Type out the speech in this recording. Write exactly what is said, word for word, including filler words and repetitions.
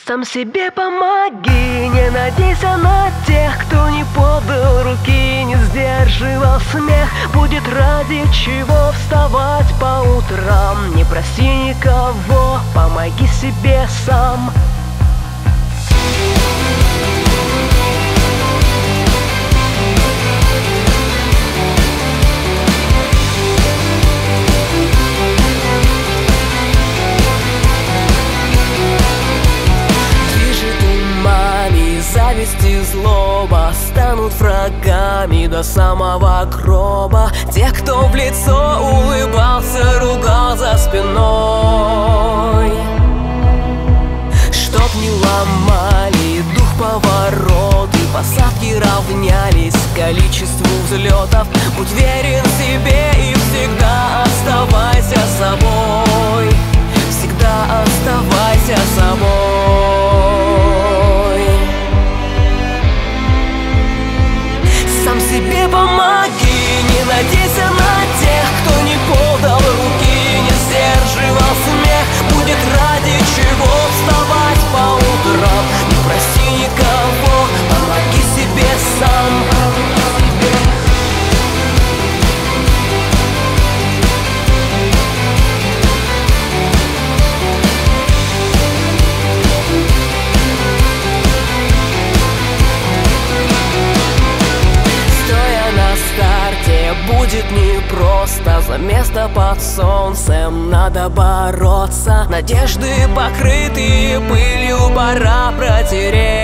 Сам себе помоги, не надейся на тех, кто не подал руки, не сдерживал смех. Будет ради чего вставать по утрам. Не проси никого, помоги себе сам. Зависть и злоба станут врагами до самого гроба. Тех, кто в лицо улыбался, ругал за спиной. Чтоб не ломали дух повороты, посадки равнялись количеству взлетов. Будь верен себе и всегда оставайся собой. Всегда оставайся собой. Сам себе помоги, не надейся на тех, кто не подал руки, не сдерживал смех. Будет ради чего вставать по утрам. Не проси никого, помоги себе сам. Будет непросто, за место под солнцем надо бороться. Надежды, покрытые пылью, пора протереть.